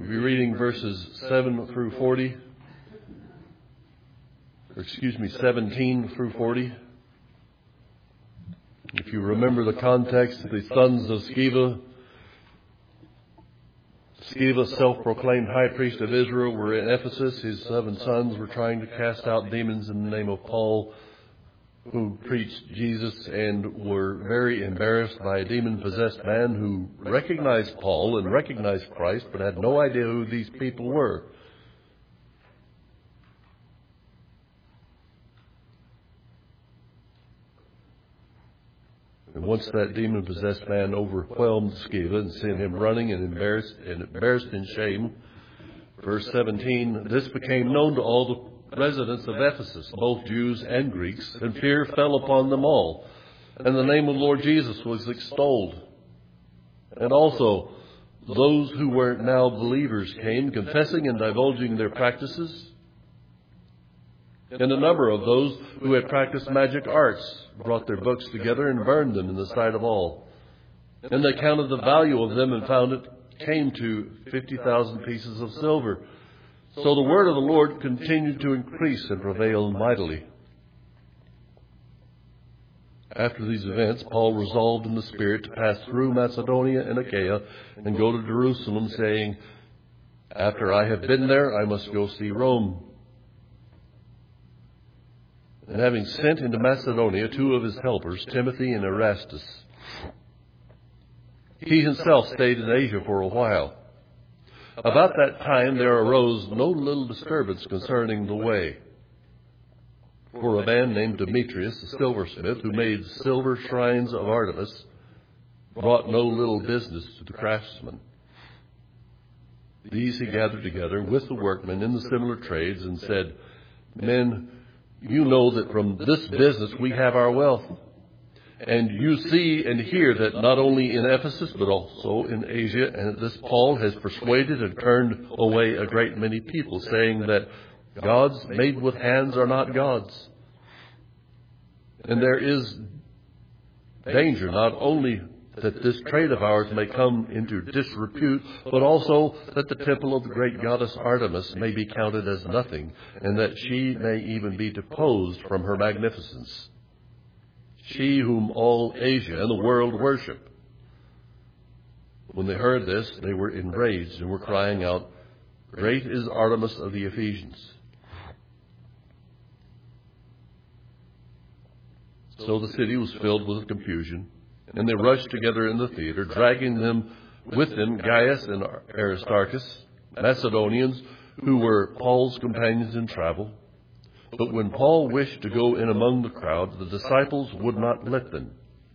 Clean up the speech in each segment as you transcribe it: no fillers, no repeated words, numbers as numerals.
We'll be reading verses 7 through 40. Or 17 through 40. If you remember the context, the sons of Sceva, self-proclaimed high priest of Israel, were in Ephesus. His 7 sons were trying to cast out demons in the name of Paul, who preached Jesus, and were very embarrassed by a demon-possessed man who recognized Paul and recognized Christ, but had no idea who these people were. And once that demon-possessed man overwhelmed Sceva and sent him running and embarrassed in shame, verse 17, this became known to all the residents of Ephesus, both Jews and Greeks, and fear fell upon them all. And the name of the Lord Jesus was extolled. And also those who were now believers came, confessing and divulging their practices. And a number of those who had practiced magic arts brought their books together and burned them in the sight of all. And they counted the value of them and found it came to 50,000 pieces of silver. So the word of the Lord continued to increase and prevail mightily. After these events, Paul resolved in the Spirit to pass through Macedonia and Achaia and go to Jerusalem, saying, after I have been there, I must go see Rome. And having sent into Macedonia 2 of his helpers, Timothy and Erastus, he himself stayed in Asia for a while. About that time there arose no little disturbance concerning the way. For a man named Demetrius, a silversmith, who made silver shrines of Artemis, brought no little business to the craftsmen. These he gathered together with the workmen in the similar trades and said, men, you know that from this business we have our wealth. And you see and hear that not only in Ephesus, but also in Asia, and this Paul has persuaded and turned away a great many people, saying that gods made with hands are not gods. And there is danger not only that this trade of ours may come into disrepute, but also that the temple of the great goddess Artemis may be counted as nothing, and that she may even be deposed from her magnificence. She whom all Asia and the world worship. When they heard this, they were enraged and were crying out, great is Artemis of the Ephesians. So the city was filled with confusion, and they rushed together in the theater, dragging them with them Gaius and Aristarchus, Macedonians, who were Paul's companions in travel. But when Paul wished to go in among the crowd, the disciples would not let them.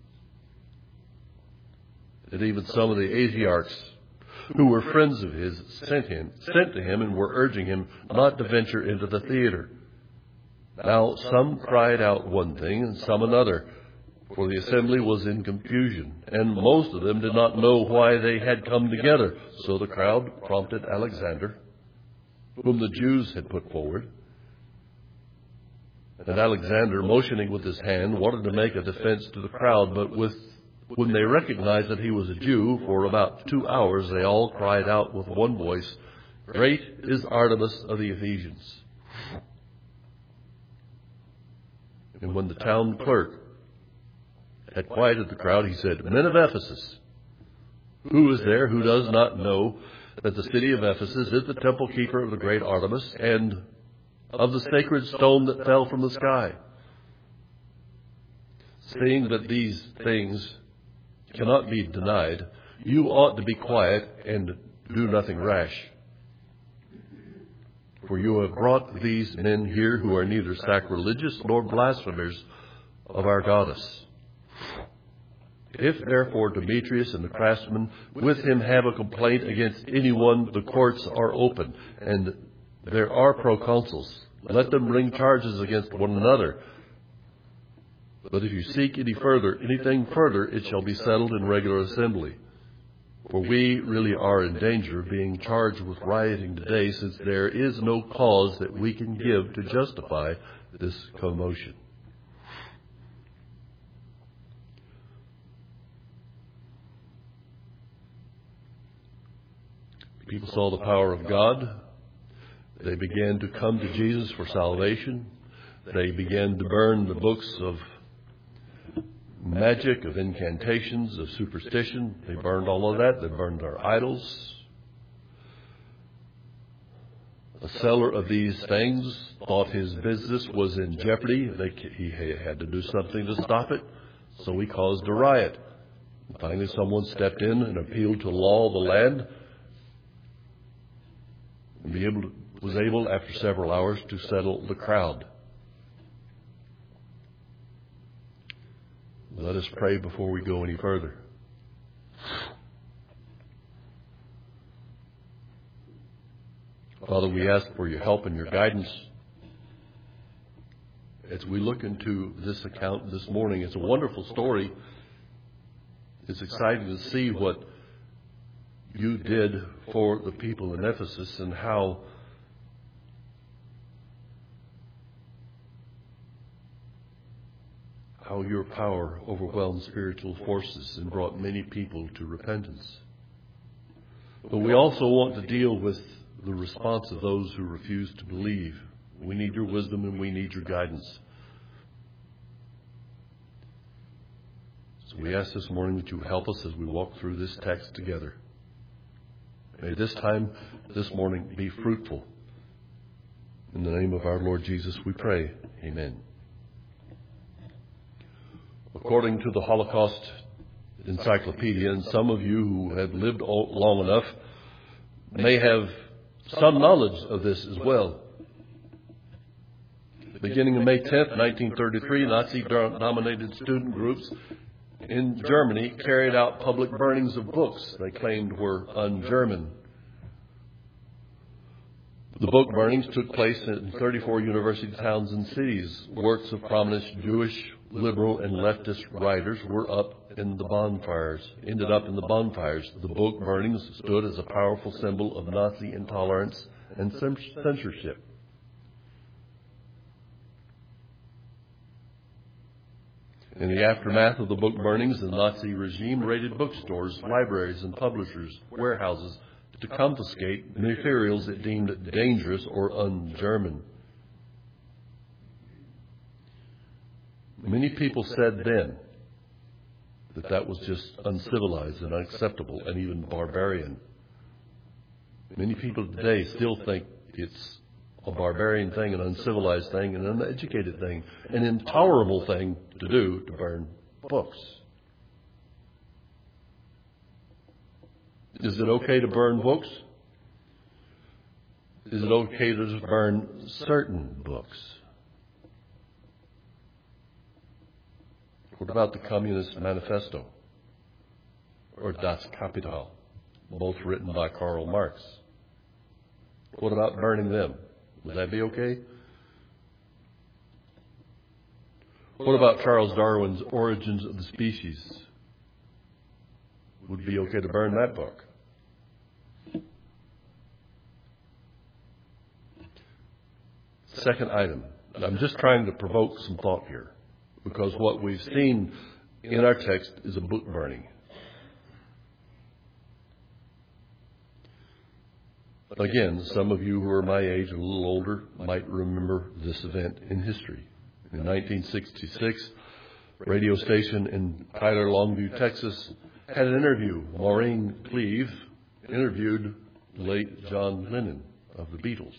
And even some of the Asiarchs, who were friends of his, sent to him and were urging him not to venture into the theater. Now some cried out one thing and some another, for the assembly was in confusion, and most of them did not know why they had come together. So the crowd prompted Alexander, whom the Jews had put forward. And Alexander, motioning with his hand, wanted to make a defense to the crowd, but when they recognized that he was a Jew, for about 2 hours they all cried out with one voice, great is Artemis of the Ephesians. And when the town clerk had quieted the crowd, he said, men of Ephesus, who is there who does not know that the city of Ephesus is the temple keeper of the great Artemis, and of the sacred stone that fell from the sky? Seeing that these things cannot be denied, you ought to be quiet and do nothing rash. For you have brought these men here who are neither sacrilegious nor blasphemers of our goddess. If therefore Demetrius and the craftsmen with him have a complaint against anyone, the courts are open, and there are proconsuls. Let them bring charges against one another. But if you seek anything further, it shall be settled in regular assembly. For we really are in danger of being charged with rioting today, since there is no cause that we can give to justify this commotion. People saw the power of God. They began to come to Jesus for salvation. They began to burn the books of magic, of incantations, of superstition. They burned all of that. They burned their idols. A seller of these things thought his business was in jeopardy. He had to do something to stop it, so he caused a riot. Finally, someone stepped in and appealed to the law of the land, and was able, after several hours, to settle the crowd. Let us pray before we go any further. Father, we ask for your help and your guidance as we look into this account this morning. It's a wonderful story. It's exciting to see what you did for the people in Ephesus and how your power overwhelmed spiritual forces and brought many people to repentance. But we also want to deal with the response of those who refuse to believe. We need your wisdom and we need your guidance. So we ask this morning that you help us as we walk through this text together. May this time, this morning, be fruitful. In the name of our Lord Jesus, we pray. Amen. According to the Holocaust Encyclopedia, and some of you who have lived long enough may have some knowledge of this as well. Beginning on May 10th, 1933, Nazi-dominated student groups in Germany carried out public burnings of books they claimed were un-German. The book burnings took place in 34 university towns and cities. Works of prominent Jewish, liberal, and leftist writers ended up in the bonfires. The book burnings stood as a powerful symbol of Nazi intolerance and censorship. In the aftermath of the book burnings, the Nazi regime raided bookstores, libraries, and publishers' warehouses to confiscate materials it deemed dangerous or un-German. Many people said then that was just uncivilized and unacceptable and even barbarian. Many people today still think it's a barbarian thing, an uncivilized thing, an uneducated thing, an intolerable thing to do to burn books. Is it okay to burn books? Is it okay to burn certain books? What about the Communist Manifesto or Das Kapital, both written by Karl Marx? What about burning them? Would that be okay? What about Charles Darwin's Origins of the Species? Would it be okay to burn that book? Second item. I'm just trying to provoke some thought here, because what we've seen in our text is a book burning. Again, some of you who are my age, a little older, might remember this event in history. In 1966, a radio station in Tyler, Longview, Texas, had an interview. Maureen Cleave interviewed the late John Lennon of the Beatles.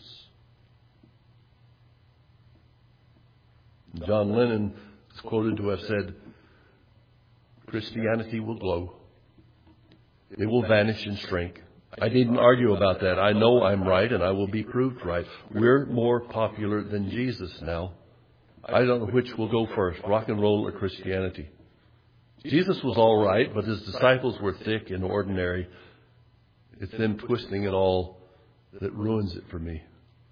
John Lennon is quoted to have said, "Christianity will glow. It will vanish and shrink. I needn't argue about that. I know I'm right and I will be proved right. We're more popular than Jesus now. I don't know which will go first, rock and roll or Christianity. Jesus was all right, but his disciples were thick and ordinary. It's them twisting it all that ruins it for me."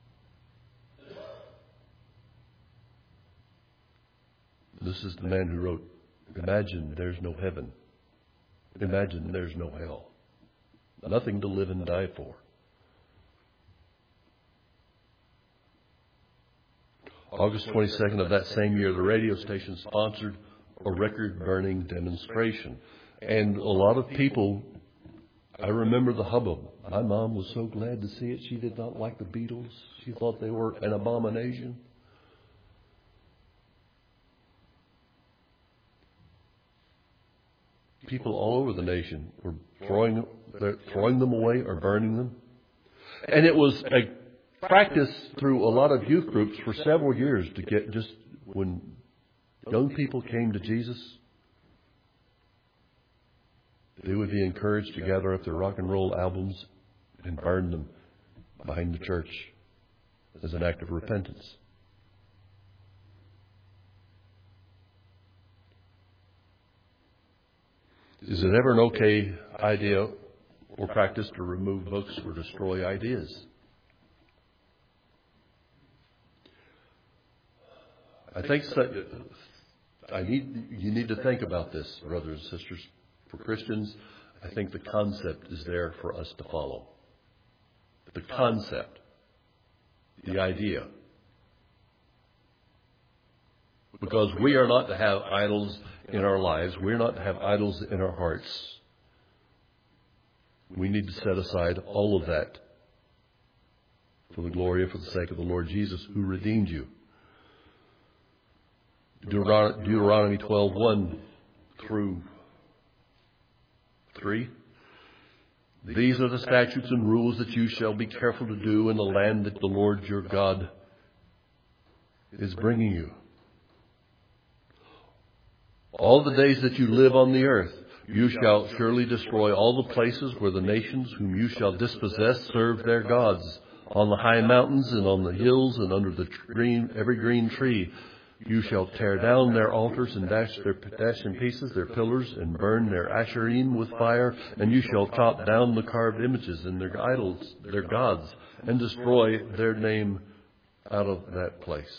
This is the man who wrote, "Imagine there's no heaven. Imagine there's no hell. Nothing to live and die for." August 22nd of that same year, the radio station sponsored a record-burning demonstration. And a lot of people, I remember the hubbub. My mom was so glad to see it. She did not like the Beatles. She thought they were an abomination. People all over the nation were throwing them away or burning them. And it was a practice through a lot of youth groups for several years to get just when young people came to Jesus, they would be encouraged to gather up their rock and roll albums and burn them behind the church as an act of repentance. Is it ever an okay idea or practice to remove books or destroy ideas? I think you need to think about this, brothers and sisters. For Christians, I think the concept is there for us to follow. The concept, the idea. Because we are not to have idols in our lives. We're not to have idols in our hearts. We need to set aside all of that for the glory and for the sake of the Lord Jesus, who redeemed you. Deuteronomy 12:1 through 3. These are the statutes and rules that you shall be careful to do in the land that the Lord your God is bringing you. All the days that you live on the earth, you shall surely destroy all the places where the nations whom you shall dispossess serve their gods, on the high mountains and on the hills and under every green tree. You shall tear down their altars and dash in pieces their pillars and burn their asherim with fire. And you shall chop down the carved images and their idols, their gods, and destroy their name out of that place.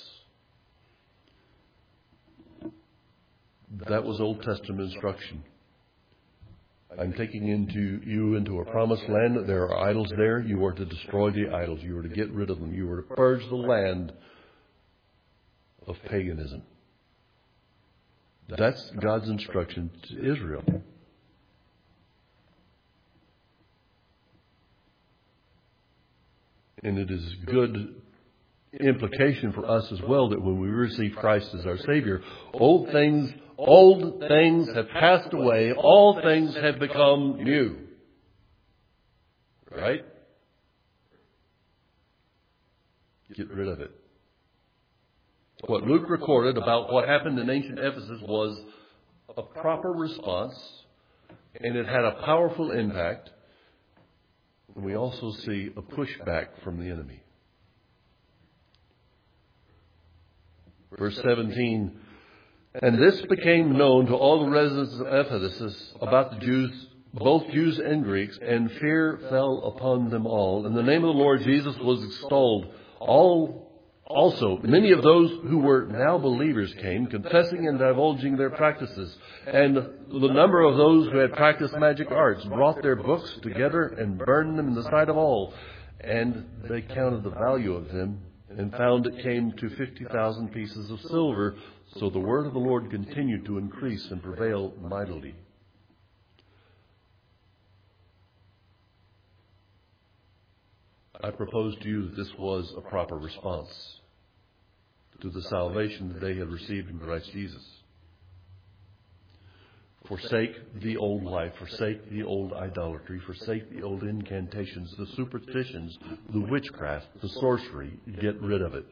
That was Old Testament instruction. I'm taking you into a promised land. There are idols there. You are to destroy the idols. You are to get rid of them. You are to purge the land of paganism. That's God's instruction to Israel. And it is good implication for us as well that when we receive Christ as our Savior, old things have passed away, all things have become new. Right? Get rid of it. What Luke recorded about what happened in ancient Ephesus was a proper response, and it had a powerful impact. And we also see a pushback from the enemy. Verse 17, and this became known to all the residents of Ephesus about the Jews, both Jews and Greeks, and fear fell upon them all. And the name of the Lord Jesus was extolled. Also, many of those who were now believers came, confessing and divulging their practices. And the number of those who had practiced magic arts brought their books together and burned them in the sight of all. And they counted the value of them and found it came to 50,000 pieces of silver. So the word of the Lord continued to increase and prevail mightily. I propose to you that this was a proper response to the salvation that they had received in Christ Jesus. Forsake the old life, forsake the old idolatry, forsake the old incantations, the superstitions, the witchcraft, the sorcery. Get rid of it.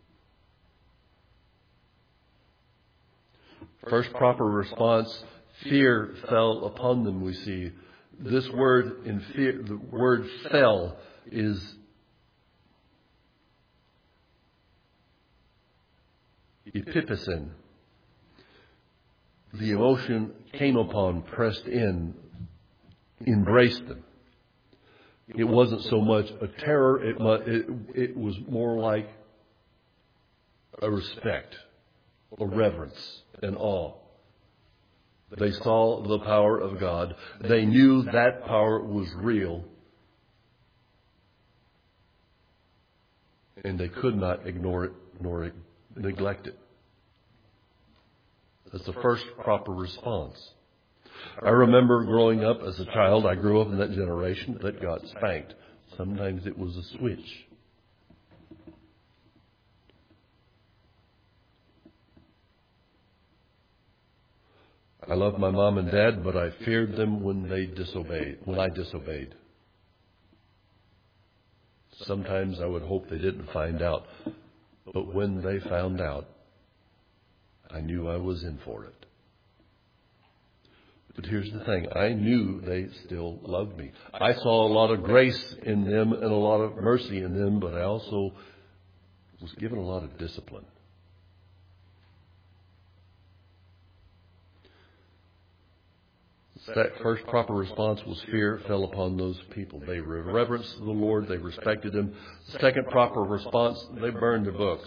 First proper response, fear fell upon them, we see. This word in fear, the word fell is epiphysin. The emotion came upon, pressed in, embraced them. It wasn't so much a terror, it was more like a respect, a reverence, and awe. They saw the power of God. They knew that power was real. And they could not ignore it nor neglect it. That's the first proper response. I remember growing up as a child, I grew up in that generation that got spanked. Sometimes it was a switch. I loved my mom and dad, but I feared them when I disobeyed. Sometimes I would hope they didn't find out, but when they found out, I knew I was in for it. But here's the thing, I knew they still loved me. I saw a lot of grace in them and a lot of mercy in them, but I also was given a lot of discipline. That first proper response was fear fell upon those people. They reverenced the Lord. They respected Him. The second proper response, they burned their books.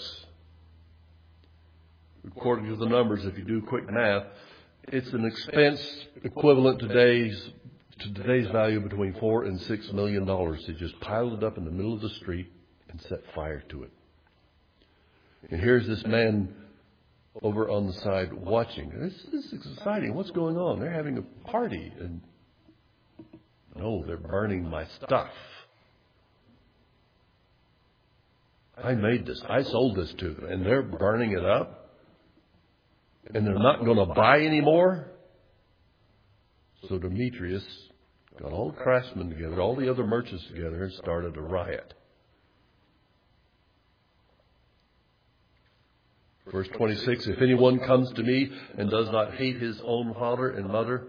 According to the numbers, if you do quick math, it's an expense equivalent to today's value between $4 and $6 million. They just piled it up in the middle of the street and set fire to it. And here's this man over on the side watching. This is exciting. What's going on? They're having a party. And no, they're burning my stuff. I made this. I sold this to them. And they're burning it up. And they're not going to buy any more. So Demetrius got all the craftsmen together, all the other merchants together, and started a riot. Verse 26, if anyone comes to me and does not hate his own father and mother,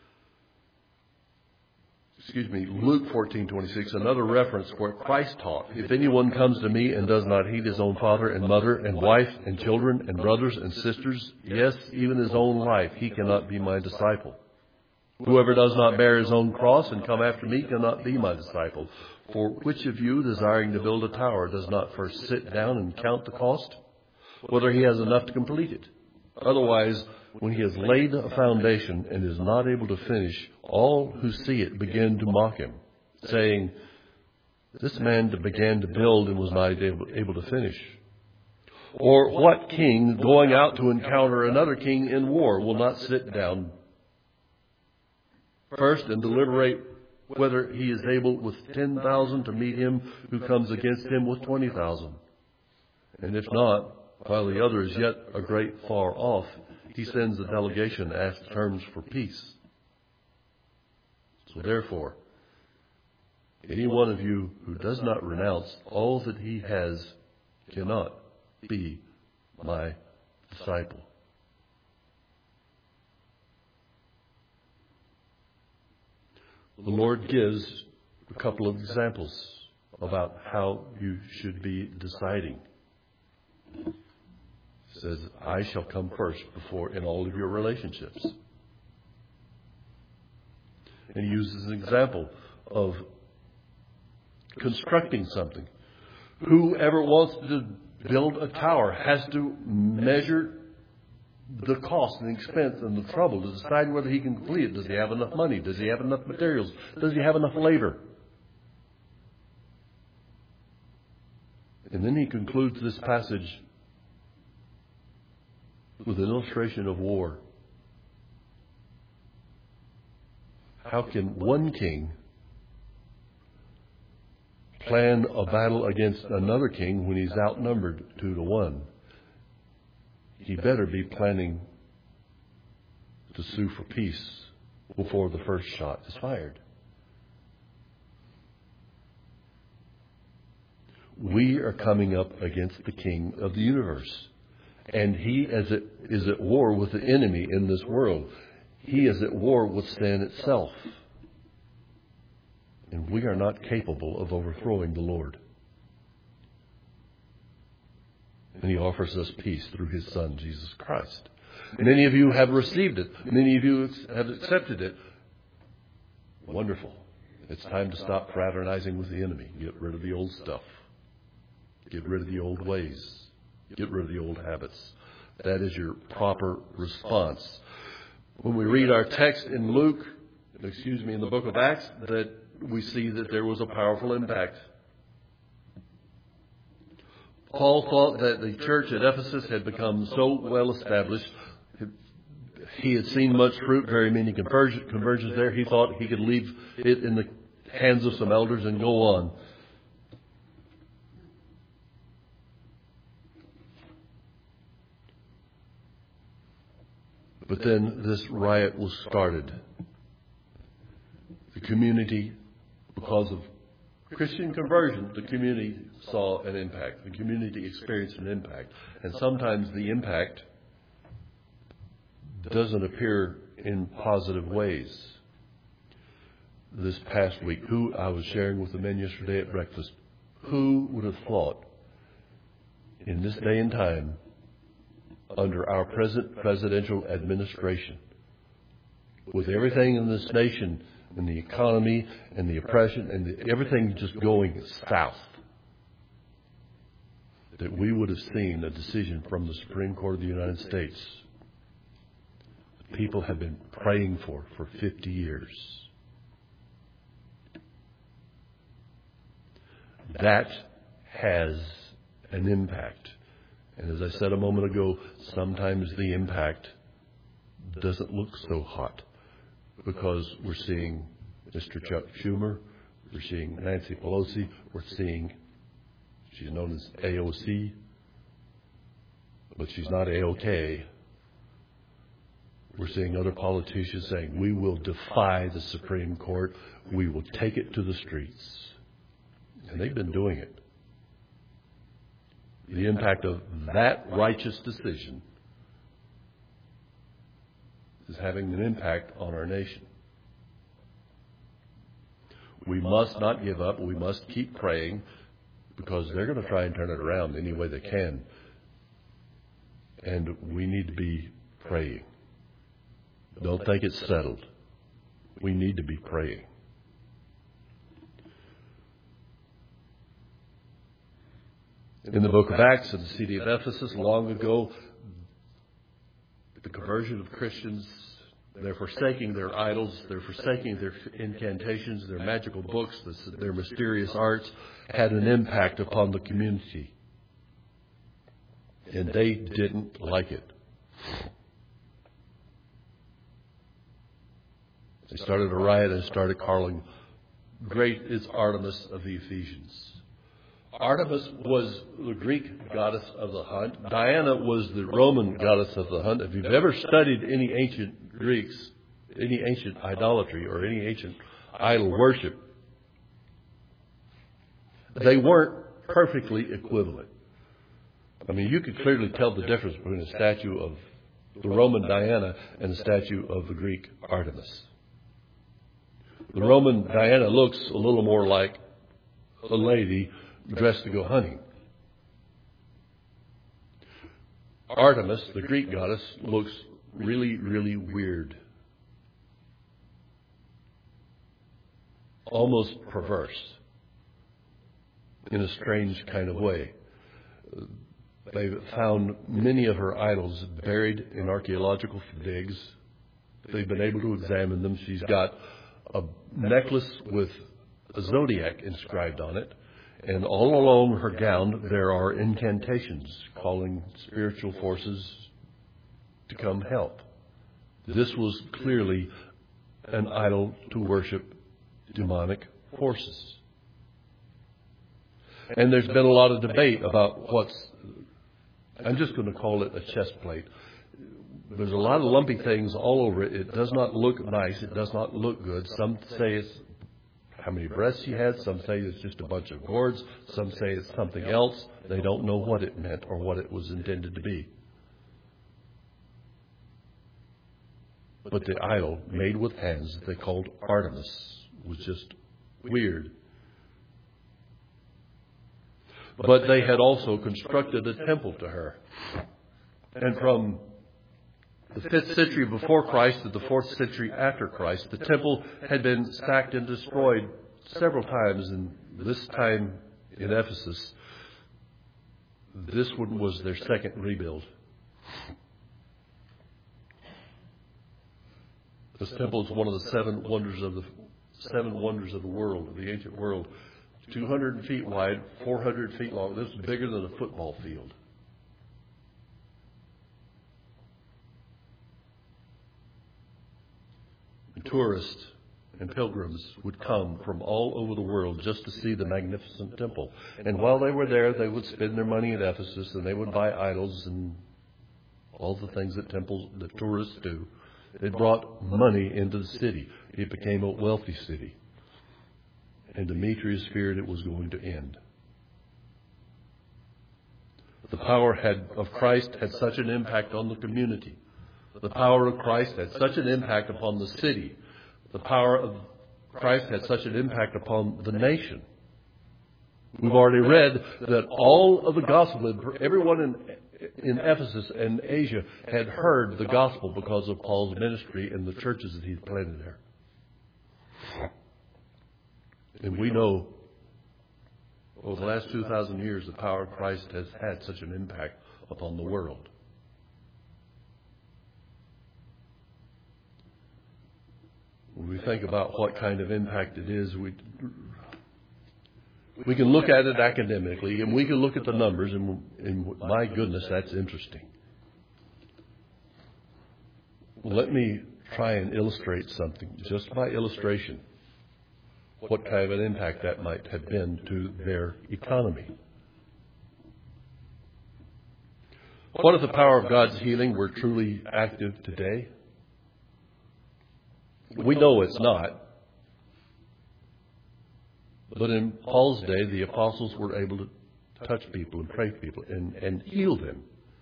Luke 14:26, another reference where Christ taught, if anyone comes to me and does not hate his own father and mother and wife and children and brothers and sisters, yes, even his own life, he cannot be my disciple. Whoever does not bear his own cross and come after me cannot be my disciple. For which of you, desiring to build a tower, does not first sit down and count the cost, whether he has enough to complete it? Otherwise, when he has laid a foundation and is not able to finish, all who see it begin to mock him, saying, this man began to build and was not able to finish. Or what king, going out to encounter another king in war, will not sit down first and deliberate whether he is able with 10,000 to meet him who comes against him with 20,000? And if not, while the other is yet a great far off, he sends a delegation to ask terms for peace. So therefore, any one of you who does not renounce all that he has cannot be my disciple. The Lord gives a couple of examples about how you should be deciding. He says, I shall come first before in all of your relationships. And he uses an example of constructing something. Whoever wants to build a tower has to measure the cost and the expense and the trouble to decide whether he can complete it. Does he have enough money? Does he have enough materials? Does he have enough labor? And then he concludes this passage with an illustration of war. How can one king plan a battle against another king when he's outnumbered 2-1? He better be planning to sue for peace before the first shot is fired. We are coming up against the king of the universe. And he is at war with the enemy in this world. He is at war with sin itself. And we are not capable of overthrowing the Lord. And he offers us peace through his Son, Jesus Christ. And many of you have received it. Many of you have accepted it. Wonderful. It's time to stop fraternizing with the enemy. Get rid of the old stuff. Get rid of the old ways. Get rid of the old habits. That is your proper response. When we read our text in in the book of Acts, that we see that there was a powerful impact. Paul thought that the church at Ephesus had become so well established, he had seen much fruit, very many conversions there. He thought he could leave it in the hands of some elders and go on. But then this riot was started. The community, because of Christian conversion, the community saw an impact. The community experienced an impact. And sometimes the impact doesn't appear in positive ways. This past week, I was sharing with the men yesterday at breakfast, who would have thought in this day and time, under our present presidential administration, with everything in this nation and the economy and the oppression and everything just going south, that we would have seen a decision from the Supreme Court of the United States that people have been praying for 50 years. That has an impact. And as I said a moment ago, sometimes the impact doesn't look so hot because we're seeing Mr. Chuck Schumer, we're seeing Nancy Pelosi, we're seeing, she's known as AOC, but she's not AOK. We're seeing other politicians saying, we will defy the Supreme Court, we will take it to the streets. And they've been doing it. The impact of that righteous decision is having an impact on our nation. We must not give up. We must keep praying because they're going to try and turn it around any way they can. And we need to be praying. Don't think it's settled. We need to be praying. In the book of Acts of the city of Ephesus, long ago, the conversion of Christians, they're forsaking their idols, they're forsaking their incantations, their magical books, their mysterious arts, had an impact upon the community. And they didn't like it. They started a riot and started calling, "Great is Artemis of the Ephesians." Artemis was the Greek goddess of the hunt. Diana was the Roman goddess of the hunt. If you've ever studied any ancient Greeks, any ancient idolatry or any ancient idol worship, they weren't perfectly equivalent. I mean, you could clearly tell the difference between a statue of the Roman Diana and a statue of the Greek Artemis. The Roman Diana looks a little more like a lady dressed to go hunting. Artemis, the Greek goddess, looks really, really weird. Almost perverse. In a strange kind of way. They've found many of her idols buried in archaeological digs. They've been able to examine them. She's got a necklace with a zodiac inscribed on it. And all along her gown, there are incantations calling spiritual forces to come help. This was clearly an idol to worship demonic forces. And there's been a lot of debate about I'm just going to call it a chest plate. There's a lot of lumpy things all over it. It does not look nice. It does not look good. Some say it's how many breasts she had. Some say it's just a bunch of gourds. Some say it's something else. They don't know what it meant or what it was intended to be. But the idol made with hands that they called Artemis was just weird. But they had also constructed a temple to her. And from the 5th century before Christ to the 4th century after Christ, the temple had been sacked and destroyed several times. And this time in Ephesus, this one was their second rebuild. This temple is one of the seven wonders of the world, of the ancient world. 200 feet wide, 400 feet long. This is bigger than a football field. tourists and pilgrims would come from all over the world just to see the magnificent temple. And while they were there, they would spend their money at Ephesus, and they would buy idols and all the things that tourists do. It brought money into the city. It became a wealthy city. And Demetrius feared it was going to end. The power of Christ had such an impact on the community. The power of Christ had such an impact upon the city. The power of Christ had such an impact upon the nation. We've already read that all of the gospel, everyone in Ephesus and Asia had heard the gospel because of Paul's ministry and the churches that he'd planted there. And we know over the last 2,000 years, the power of Christ has had such an impact upon the world. When we think about what kind of impact it is, we can look at it academically, and we can look at the numbers, and my goodness, that's interesting. Let me try and illustrate something, just by illustration, what kind of an impact that might have been to their economy. What if the power of God's healing were truly active today? We know it's not. But in Paul's day, the apostles were able to touch people and pray for people and heal them.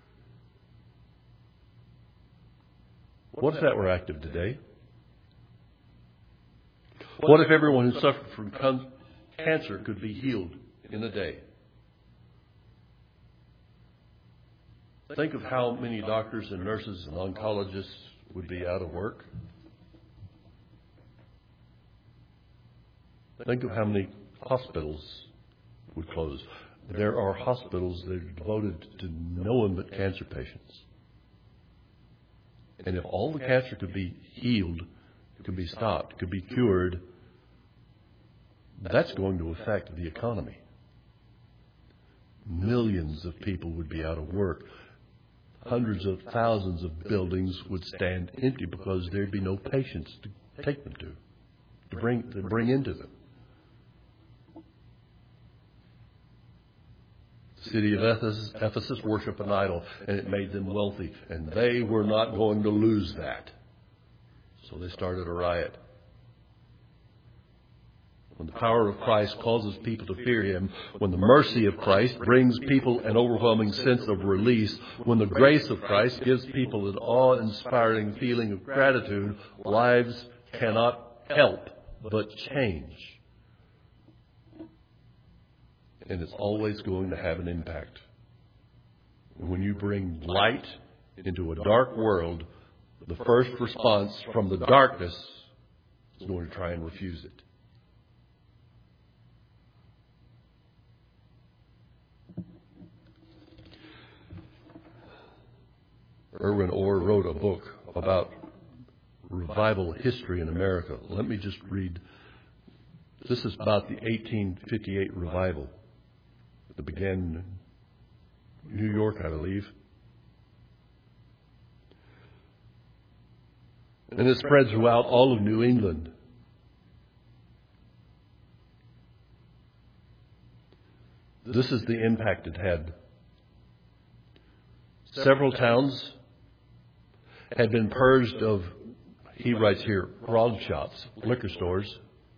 What if that were active today? What if everyone who suffered from cancer could be healed in a day? Think of how many doctors and nurses and oncologists would be out of work. Think of how many hospitals would close. There are hospitals that are devoted to no one but cancer patients. And if all the cancer could be healed, could be stopped, could be cured, that's going to affect the economy. Millions of people would be out of work. Hundreds of thousands of buildings would stand empty because there'd be no patients to take them to bring into them. The city of Ephesus worshiped an idol, and it made them wealthy, and they were not going to lose that. So they started a riot. When the power of Christ causes people to fear Him, when the mercy of Christ brings people an overwhelming sense of release, when the grace of Christ gives people an awe-inspiring feeling of gratitude, lives cannot help but change. And it's always going to have an impact. When you bring light into a dark world, the first response from the darkness is going to try and refuse it. Erwin Orr wrote a book about revival history in America. Let me just read. This is about the 1858 revival that began in New York, I believe. And it spread throughout all of New England. This is the impact it had. Several towns had been purged of, he writes here, grog shops, liquor stores.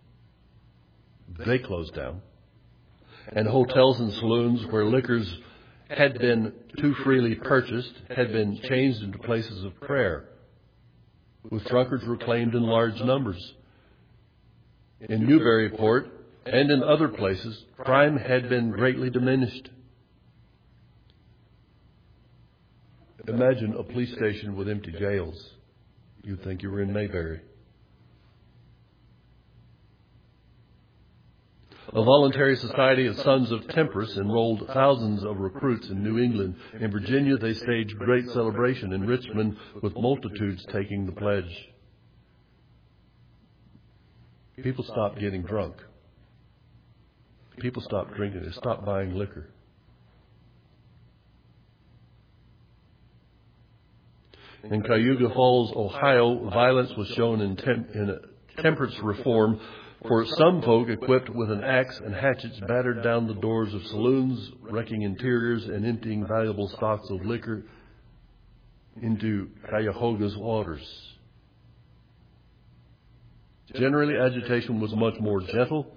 They closed down. And hotels and saloons where liquors had been too freely purchased had been changed into places of prayer, with drunkards reclaimed in large numbers. In Newburyport and in other places, crime had been greatly diminished. Imagine a police station with empty jails. You'd think you were in Mayberry. A voluntary society of Sons of Temperance enrolled thousands of recruits in New England. In Virginia, they staged great celebration in Richmond with multitudes taking the pledge. People stopped getting drunk. People stopped drinking. They stopped buying liquor. In Cayuga Falls, Ohio, violence was shown in temperance reform, for some folk equipped with an axe and hatchets battered down the doors of saloons, wrecking interiors and emptying valuable stocks of liquor into Cuyahoga's waters. Generally, agitation was much more gentle,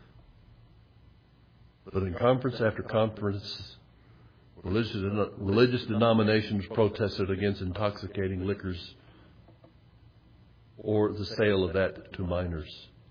but in conference after conference, religious denominations protested against intoxicating liquors or the sale of that to minors.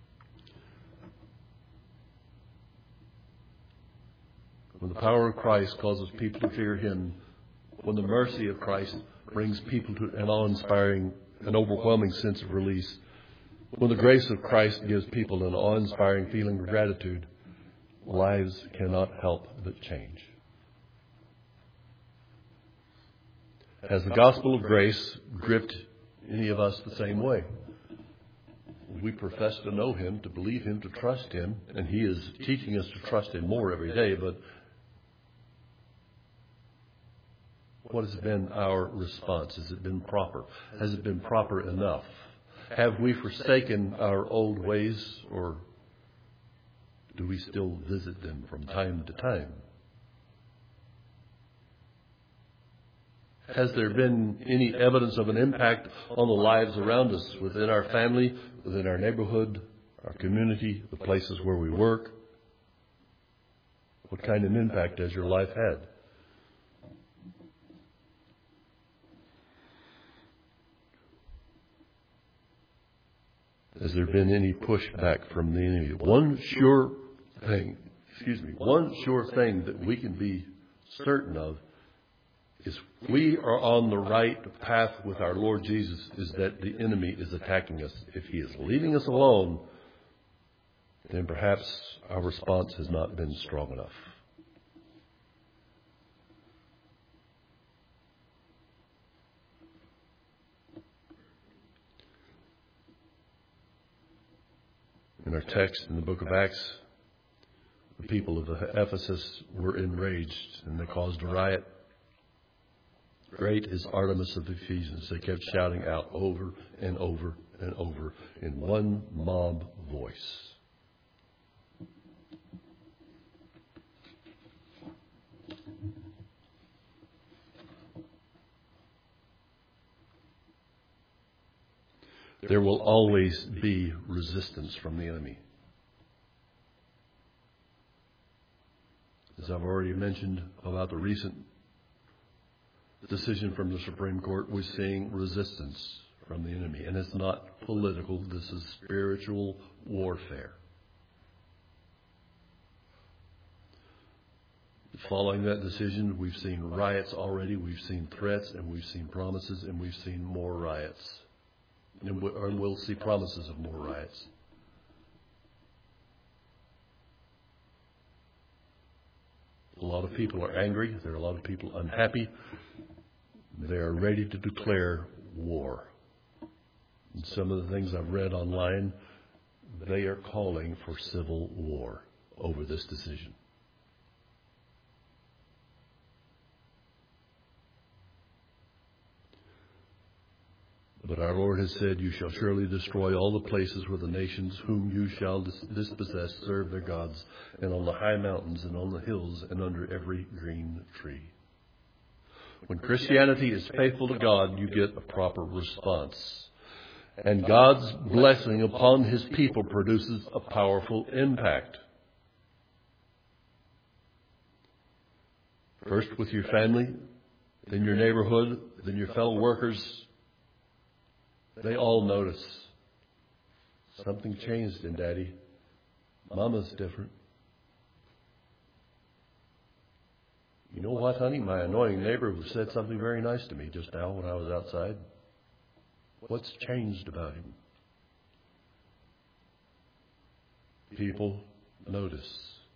When the power of Christ causes people to fear Him, when the mercy of Christ brings people to an awe-inspiring and overwhelming sense of release, when the grace of Christ gives people an awe-inspiring feeling of gratitude, lives cannot help but change. Has the gospel of grace gripped any of us the same way? We profess to know Him, to believe Him, to trust Him, and He is teaching us to trust Him more every day, but what has been our response? Has it been proper? Has it been proper enough? Have we forsaken our old ways, or do we still visit them from time to time? Has there been any evidence of an impact on the lives around us, within our family, within our neighborhood, our community, the places where we work? What kind of impact has your life had? Has there been any pushback from the enemy? One sure thing that we can be certain of is we are on the right path with our Lord Jesus, is that the enemy is attacking us. If he is leaving us alone, then perhaps our response has not been strong enough. In our text in the book of Acts, the people of Ephesus were enraged and they caused a riot. Great is Artemis of the Ephesians. They kept shouting out over and over and over in one mob voice. There will always be resistance from the enemy. As I've already mentioned about the recent decision from the Supreme Court, we're seeing resistance from the enemy. And it's not political. This is spiritual warfare. Following that decision, we've seen riots already. We've seen threats, and we've seen promises, and we've seen more riots. And we'll see promises of more riots. A lot of people are angry. There are a lot of people unhappy. They are ready to declare war. And some of the things I've read online, they are calling for civil war over this decision. But our Lord has said, "You shall surely destroy all the places where the nations whom you shall dispossess serve their gods, and on the high mountains and on the hills and under every green tree." When Christianity is faithful to God, you get a proper response. And God's blessing upon His people produces a powerful impact. First with your family, then your neighborhood, then your fellow workers. They all notice. Something changed in Daddy. Mama's different. You know what, honey? My annoying neighbor said something very nice to me just now when I was outside. What's changed about him? People notice.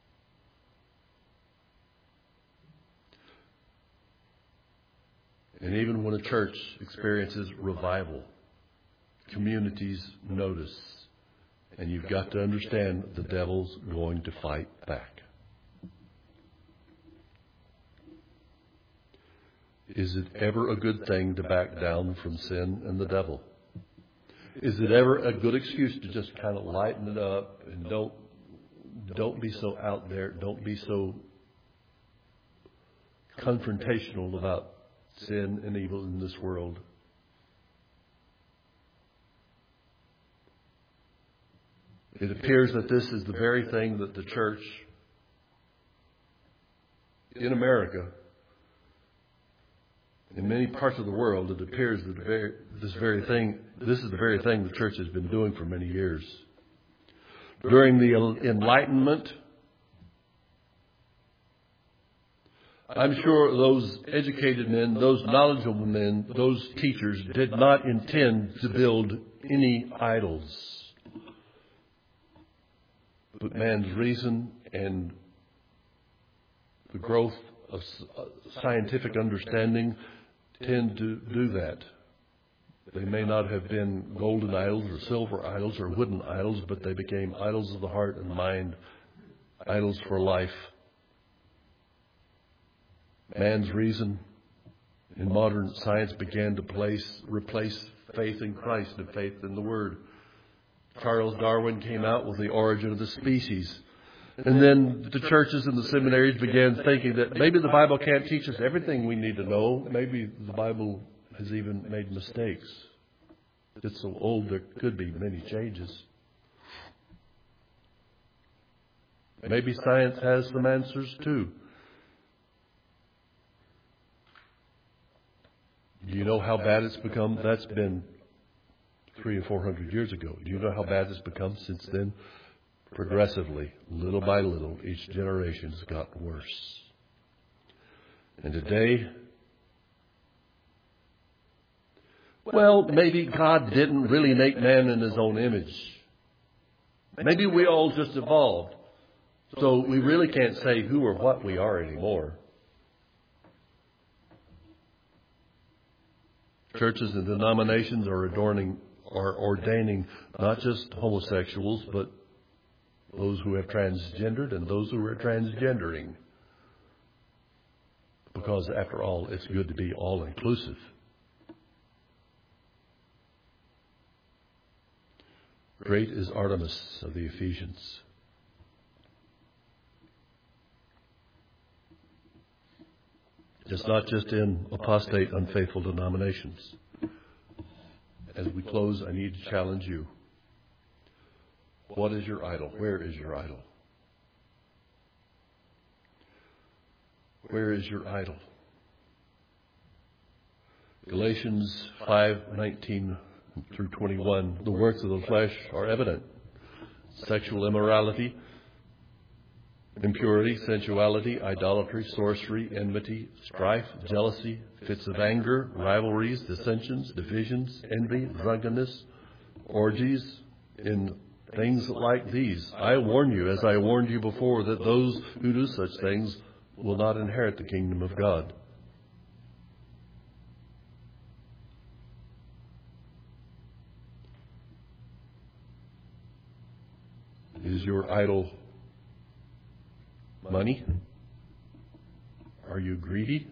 And even when a church experiences revival, communities notice. And you've got to understand the devil's going to fight back. Is it ever a good thing to back down from sin and the devil? Is it ever a good excuse to just kind of lighten it up and don't be so out there, don't be so confrontational about sin and evil in this world? It appears that this is the very thing that the church in America, in many parts of the world, it appears that this is the very thing the church has been doing for many years. During the Enlightenment, I'm sure those educated men, those knowledgeable men, those teachers did not intend to build any idols. But man's reason and the growth of scientific understanding tend to do that. They may not have been golden idols or silver idols or wooden idols, but they became idols of the heart and mind, idols for life. Man's reason in modern science began to replace faith in Christ and faith in the Word. Charles Darwin came out with The Origin of the Species. And then the churches and the seminaries began thinking that maybe the Bible can't teach us everything we need to know. Maybe the Bible has even made mistakes. It's so old there could be many changes. Maybe science has some answers too. Do you know how bad it's become? That's been 300 or 400 years ago. Do you know how bad it's become since then? Progressively, little by little, each generation has gotten worse. And today, well, maybe God didn't really make man in His own image. Maybe we all just evolved. So we really can't say who or what we are anymore. Churches and denominations are ordaining not just homosexuals, but those who have transgendered and those who are transgendering. Because after all, it's good to be all-inclusive. Great is Artemis of the Ephesians. It's not just in apostate, unfaithful denominations. As we close, I need to challenge you. What is your idol? Where is your idol? Where is your idol? Galatians 5:19 through 21. The works of the flesh are evident: sexual immorality, impurity, sensuality, idolatry, sorcery, enmity, strife, jealousy, fits of anger, rivalries, dissensions, divisions, envy, drunkenness, orgies, in things like these. I warn you, as I warned you before, that those who do such things will not inherit the kingdom of God. Is your idol money? Are you greedy?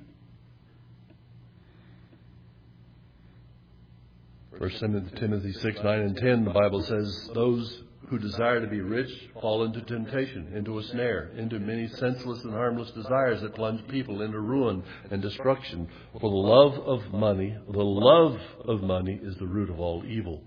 1 Timothy 6:9 and 10, the Bible says, those who desire to be rich fall into temptation, into a snare, into many senseless and harmless desires that plunge people into ruin and destruction. For the love of money is the root of all evil.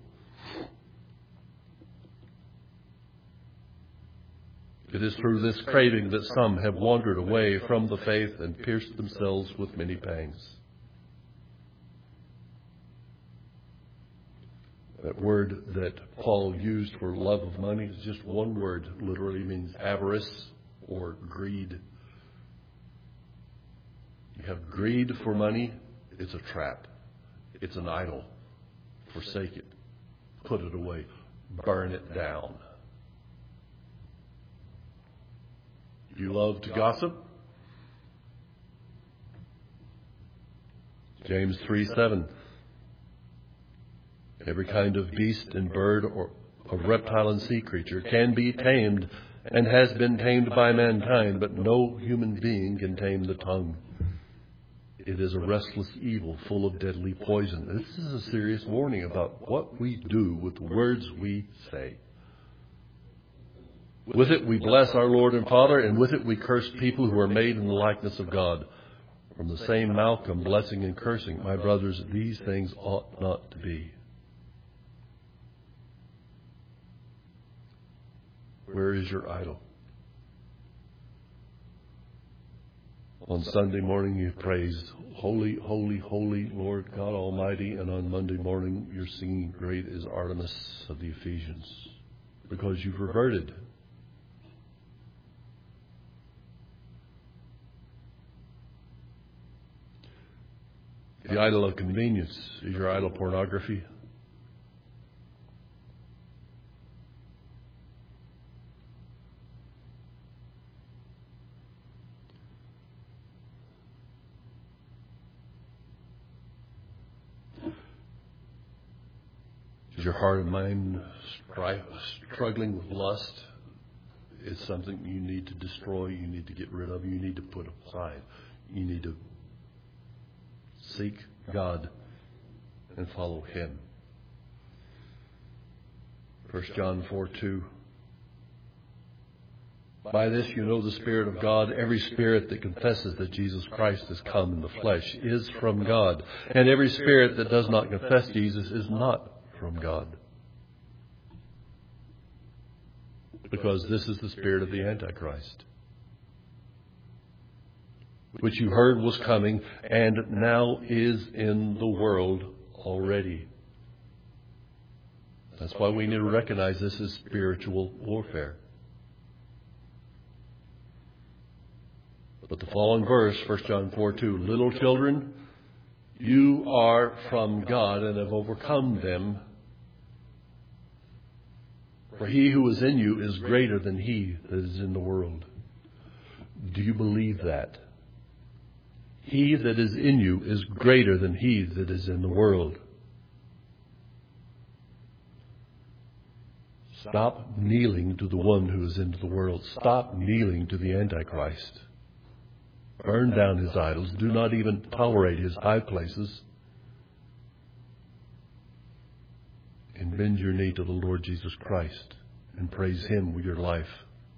It is through this craving that some have wandered away from the faith and pierced themselves with many pangs. That word that Paul used for love of money is just one word. It literally means avarice or greed. You have greed for money, it's a trap. It's an idol. Forsake it. Put it away. Burn it down. You love to gossip? James 3:7. Every kind of beast and bird or of reptile and sea creature can be tamed and has been tamed by mankind, but no human being can tame the tongue. It is a restless evil full of deadly poison. This is a serious warning about what we do with the words we say. With it we bless our Lord and Father, and with it we curse people who are made in the likeness of God. From the same mouth come blessing and cursing. My brothers, these things ought not to be. Where is your idol? On Sunday morning you praise, Holy, holy, holy Lord God Almighty, and on Monday morning you're singing, Great is Artemis of the Ephesians, because you've reverted. The idol of convenience is your idol pornography. Is your heart and mind struggling with lust? It's something you need to destroy, you need to get rid of, you need to put aside. You need to seek God and follow Him. 1 John 4:2. By this you know the Spirit of God. Every spirit that confesses that Jesus Christ has come in the flesh is from God. And every spirit that does not confess Jesus is not from God. Because this is the spirit of the Antichrist, which you heard was coming and now is in the world already. That's why we need to recognize this as spiritual warfare. But the following verse, 1 John 4:2, little children, you are from God and have overcome them. For he who is in you is greater than he that is in the world. Do you believe that? He that is in you is greater than he that is in the world. Stop kneeling to the one who is into the world. Stop kneeling to the Antichrist. Burn down his idols. Do not even tolerate his high places. And bend your knee to the Lord Jesus Christ and praise Him with your life.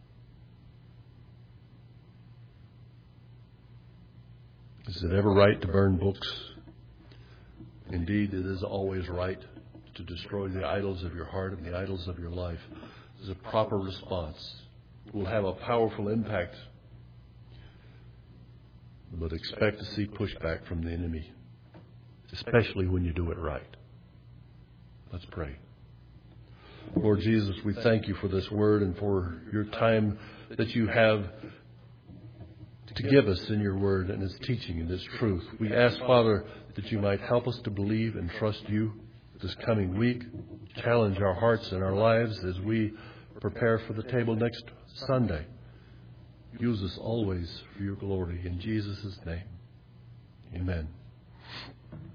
Is it ever right to burn books? Indeed, it is always right to destroy the idols of your heart and the idols of your life. This is a proper response. It will have a powerful impact. But expect to see pushback from the enemy, especially when you do it right. Let's pray. Lord Jesus, we thank you for this word and for your time that you have to give us in your word and its teaching and its truth. We ask, Father, that you might help us to believe and trust you this coming week. Challenge our hearts and our lives as we prepare for the table next Sunday. Use us always for your glory. In Jesus' name, amen.